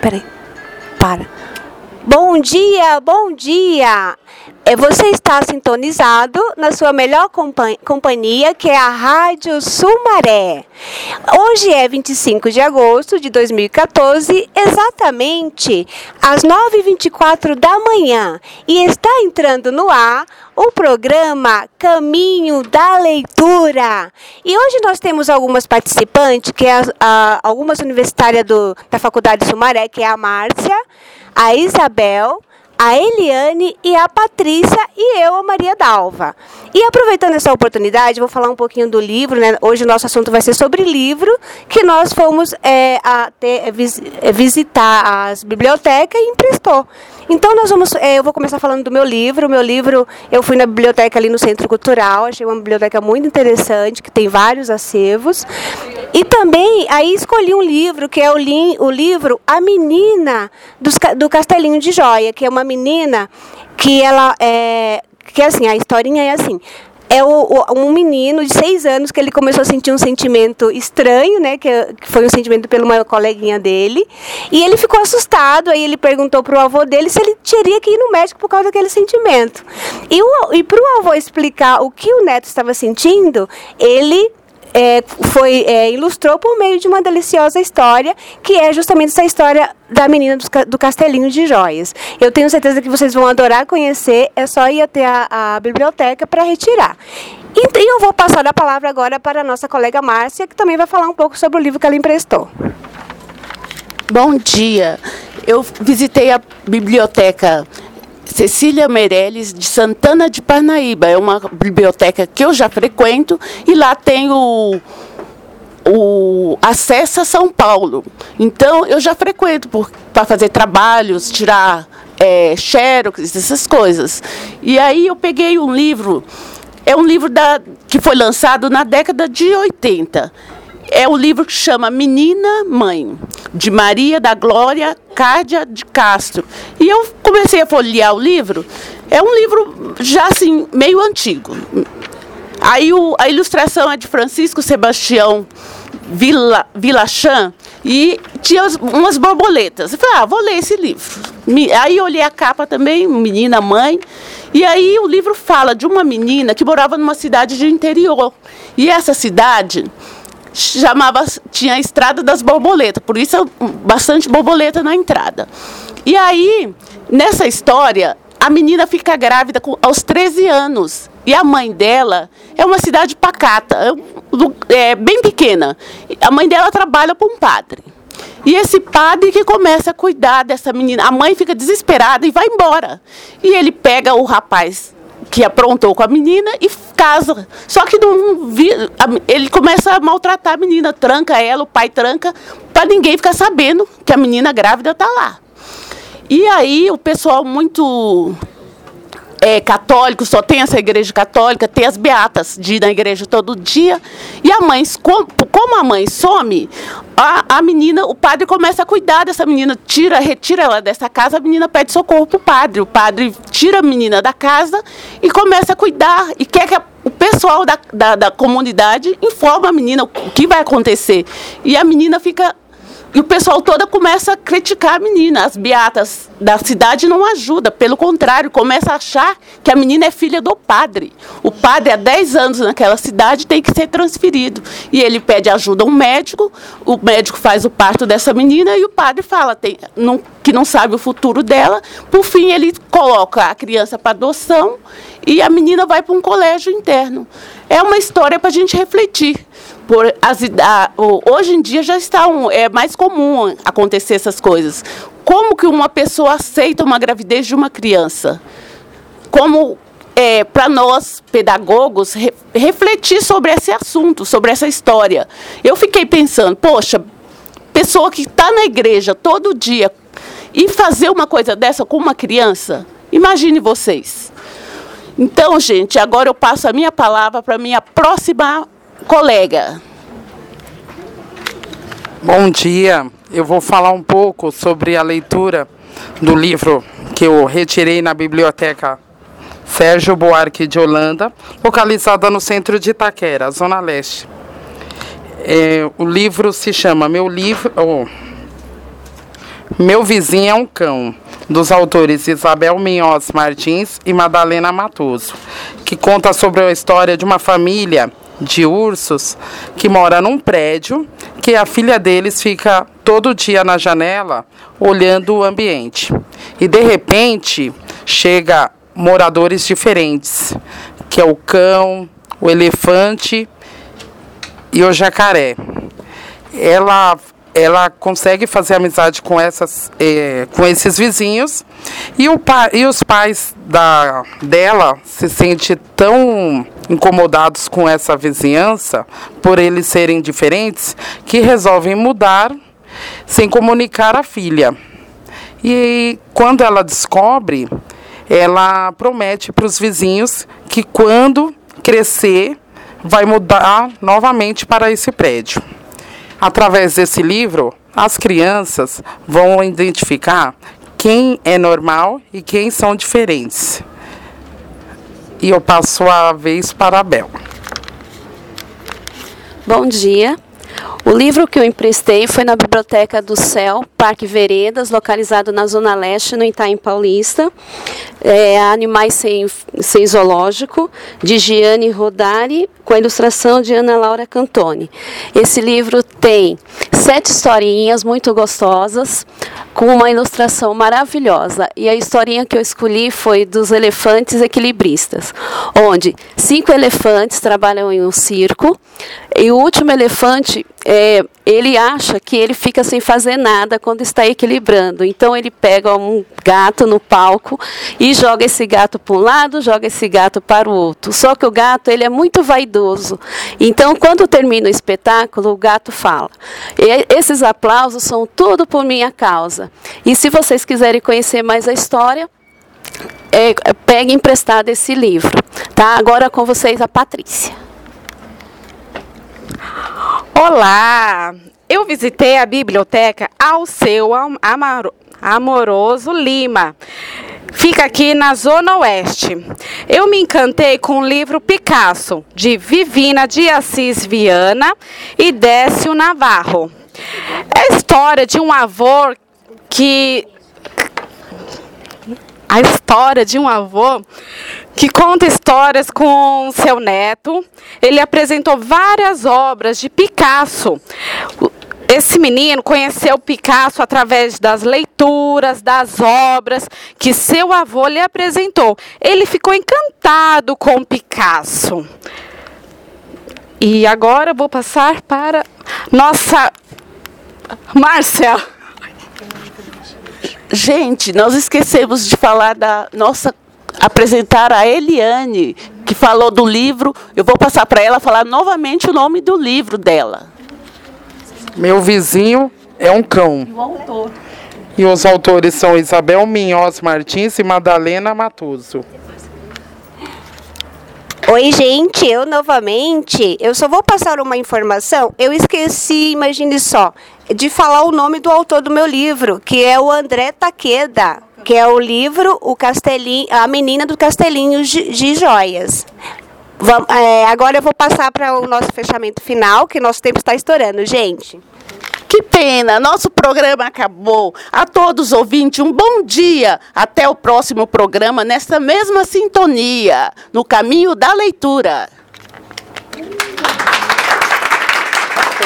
Peraí. Para. Bom dia, bom dia! Você está sintonizado na sua melhor companhia, que é a Rádio Sumaré. Hoje é 25 de agosto de 2014, exatamente às 9h24 da manhã. E está entrando no ar o programa Caminho da Leitura. E hoje nós temos algumas participantes, que é algumas universitárias da Faculdade Sumaré, que é a Márcia, a Isabel, a Eliane e a Patrícia e eu, a Maria Dalva. E aproveitando essa oportunidade, vou falar um pouquinho do livro, né? Hoje o nosso assunto vai ser sobre livro, que nós fomos visitar as bibliotecas e emprestou. Então, eu vou começar falando do meu livro. O meu livro, eu fui na biblioteca ali no Centro Cultural, achei uma biblioteca muito interessante, que tem vários acervos. E também, aí escolhi um livro, que é o livro A Menina do Castelinho de Joia, que é uma menina que ela que assim, a historinha é assim. É um menino de 6 anos que ele começou a sentir um sentimento estranho, né? Que foi um sentimento por uma coleguinha dele. E ele ficou assustado. Aí ele perguntou para o avô dele se ele teria que ir no médico por causa daquele sentimento. E para o avô explicar o que o neto estava sentindo, ele ilustrou por meio de uma deliciosa história, que é justamente essa história da menina do Castelinho de Joias. Eu tenho certeza que vocês vão adorar conhecer, é só ir até a biblioteca para retirar. E eu vou passar a palavra agora para a nossa colega Márcia, que também vai falar um pouco sobre o livro que ela emprestou. Bom dia. Eu visitei a biblioteca Cecília Meirelles, de Santana de Parnaíba. É uma biblioteca que eu já frequento e lá tem o acesso a São Paulo. Então, eu já frequento para fazer trabalhos, tirar xerox, essas coisas. E aí eu peguei um livro, é um livro que foi lançado na década de 80. É um livro que chama Menina Mãe, de Maria da Glória Cárdia de Castro. E eu comecei a folhear o livro. É um livro já assim, meio antigo. Aí a ilustração é de Francisco Sebastião Villachan e tinha umas borboletas. Eu falei, vou ler esse livro. Aí eu olhei a capa também, Menina Mãe. E aí o livro fala de uma menina que morava numa cidade de interior. E essa cidade tinha a Estrada das Borboletas, por isso bastante borboleta na entrada. E aí, nessa história, a menina fica grávida aos 13 anos. E a mãe dela é uma cidade pacata, bem pequena. A mãe dela trabalha para um padre. E esse padre que começa a cuidar dessa menina. A mãe fica desesperada e vai embora. E ele pega o rapaz que aprontou com a menina e casa. Só que ele começa a maltratar a menina, tranca ela, o pai tranca, para ninguém ficar sabendo que a menina grávida está lá. E aí o pessoal muito católico, só tem essa igreja católica, tem as beatas de ir na igreja todo dia. E a mãe, como a mãe some, a menina, o padre começa a cuidar dessa menina, retira ela dessa casa, a menina pede socorro para o padre. O padre tira a menina da casa e começa a cuidar. E quer que o pessoal da comunidade informe a menina o que vai acontecer. E a menina fica... E o pessoal todo começa a criticar a menina. As beatas da cidade não ajudam. Pelo contrário, começa a achar que a menina é filha do padre. O padre, há 10 anos naquela cidade, tem que ser transferido. E ele pede ajuda a um médico. O médico faz o parto dessa menina e o padre fala que não sabe o futuro dela. Por fim, ele coloca a criança para adoção e a menina vai para um colégio interno. É uma história para a gente refletir. Hoje em dia já é mais comum acontecer essas coisas. Como que uma pessoa aceita uma gravidez de uma criança? Como para nós, pedagogos, refletir sobre esse assunto, sobre essa história. Eu fiquei pensando, poxa, pessoa que está na igreja todo dia e fazer uma coisa dessa com uma criança, imagine vocês. Então, gente, agora eu passo a minha palavra para a minha próxima colega. Bom dia, eu vou falar um pouco sobre a leitura do livro que eu retirei na biblioteca Sérgio Buarque de Holanda, localizada no centro de Itaquera, Zona Leste. O livro se chama Meu Vizinho é um Cão, dos autores Isabel Minhoz Martins e Madalena Matoso, que conta sobre a história de uma família de ursos que mora num prédio, que a filha deles fica todo dia na janela olhando o ambiente. E de repente chega moradores diferentes, que é o cão, o elefante e o jacaré. Ela consegue fazer amizade com esses vizinhos e os pais dela se sentem tão incomodados com essa vizinhança, por eles serem diferentes, que resolvem mudar sem comunicar à filha. E quando ela descobre, ela promete para os vizinhos que quando crescer vai mudar novamente para esse prédio. Através desse livro, as crianças vão identificar quem é normal e quem são diferentes. E eu passo a vez para a Bel. Bom dia. O livro que eu emprestei foi na Biblioteca do Céu, Parque Veredas, localizado na Zona Leste, no Itaim Paulista. Animais sem Zoológico, de Gianni Rodari, com a ilustração de Ana Laura Cantoni. Esse livro tem 7 historinhas muito gostosas, com uma ilustração maravilhosa. E a historinha que eu escolhi foi dos elefantes equilibristas, onde 5 elefantes trabalham em um circo, e o último elefante, ele acha que ele fica sem fazer nada quando está equilibrando. Então ele pega um gato no palco e joga esse gato para um lado, joga esse gato para o outro. Só que o gato, ele é muito vaidoso. Então, quando termina o espetáculo, o gato fala: esses aplausos são tudo por minha causa. E se vocês quiserem conhecer mais a história, pegue emprestado esse livro. Tá? Agora com vocês a Patrícia. Olá! Eu visitei a biblioteca Alceu Amoroso Lima. Fica aqui na Zona Oeste. Eu me encantei com o livro Picasso, de Vivina de Assis Viana e Décio Navarro. É a história de um avô que conta histórias com seu neto. Ele apresentou várias obras de Picasso. Esse menino conheceu Picasso através das leituras, das obras que seu avô lhe apresentou. Ele ficou encantado com Picasso. E agora eu vou passar para nossa Márcia. Gente, nós esquecemos de falar apresentar a Eliane, que falou do livro. Eu vou passar para ela falar novamente o nome do livro dela. Meu Vizinho é um Cão. E o autor? E os autores são Isabel Minhoz Martins e Madalena Matoso. Oi, gente, eu novamente. Eu só vou passar uma informação. Eu esqueci, imagine só, de falar o nome do autor do meu livro, que é o André Takeda, que é o livro A Menina do Castelinho de Joias. Agora eu vou passar para o nosso fechamento final, que nosso tempo está estourando, gente. Que pena, nosso programa acabou. A todos os ouvintes, um bom dia. Até o próximo programa, nesta mesma sintonia, no caminho da leitura.